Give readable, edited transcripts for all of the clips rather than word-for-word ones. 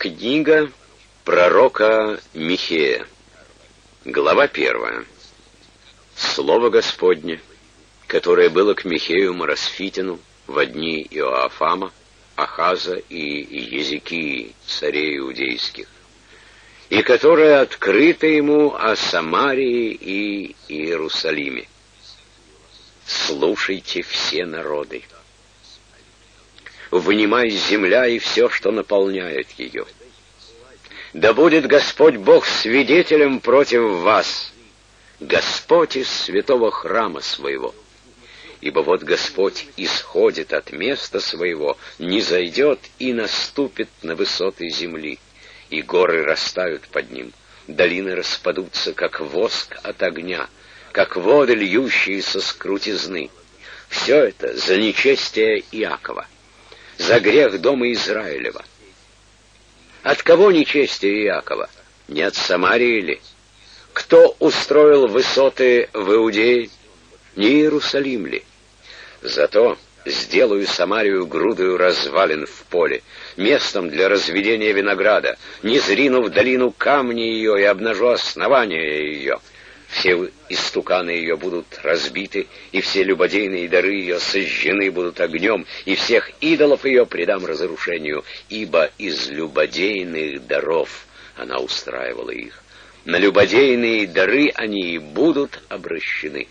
Книга пророка Михея, глава 1. Слово Господне, которое было к Михею Моросфитину во дни Иоафама, Ахаза и Езекии, царей иудейских, и которое открыто ему о Самарии и Иерусалиме. Слушайте все народы. Внимай земля и все, что наполняет ее. Да будет Господь Бог свидетелем против вас, Господь из святого храма своего. Ибо вот Господь исходит от места своего, низойдет и наступит на высоты земли, и горы растают под ним, долины распадутся, как воск от огня, как воды, льющиеся с крутизны. Все это за нечестие Иакова, за грех дома Израилева. От кого нечестие Иакова? Не от Самарии ли? Кто устроил высоты в Иудее? Не Иерусалим ли? Зато сделаю Самарию грудою развалин в поле, местом для разведения винограда, низрину в долину камни ее и обнажу основания ее. Все истуканы ее будут разбиты, и все любодейные дары ее сожжены будут огнем, и всех идолов ее предам разрушению, ибо из любодейных даров она устраивала их. На любодейные дары они и будут обращены.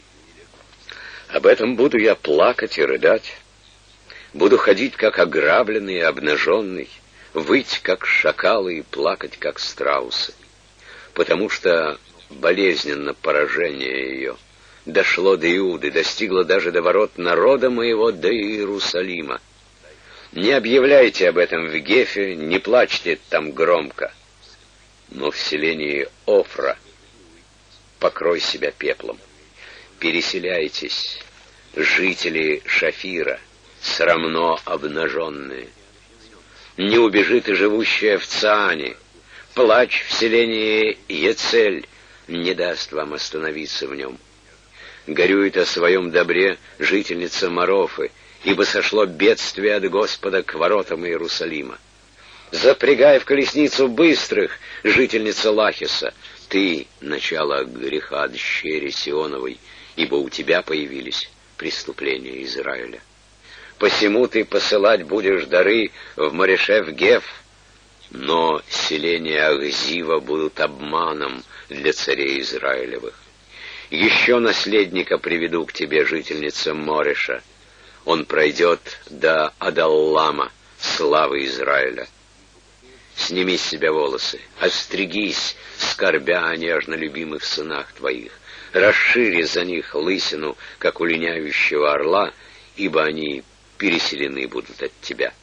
Об этом буду я плакать и рыдать. Буду ходить, как ограбленный и обнаженный, выть, как шакалы, и плакать, как страусы. Потому что болезненно поражение ее дошло до Иуды, достигло даже до ворот народа моего, до Иерусалима. Не объявляйте об этом в Гефе, не плачьте там громко, но в селении Офра покрой себя пеплом. Переселяйтесь, жители Шафира, срамно обнаженные. Не убежит и живущая в Цаане, плач в селении Ецель не даст вам остановиться в нем. Горюет о своем добре жительница Марофы, ибо сошло бедствие от Господа к воротам Иерусалима. Запрягай в колесницу быстрых, жительница Лахиса, ты — начало греха дщери Сионовой, ибо у тебя появились преступления Израиля. Посему ты посылать будешь дары в Морешев-Геф, но селения Ахзива будут обманом для царей Израилевых. Еще наследника приведу к тебе, жительница Мореша. Он пройдет до Адаллама, славы Израиля. Сними с себя волосы, остригись, скорбя о нежно любимых сынах твоих. Расшири за них лысину, как у линяющего орла, ибо они переселены будут от тебя.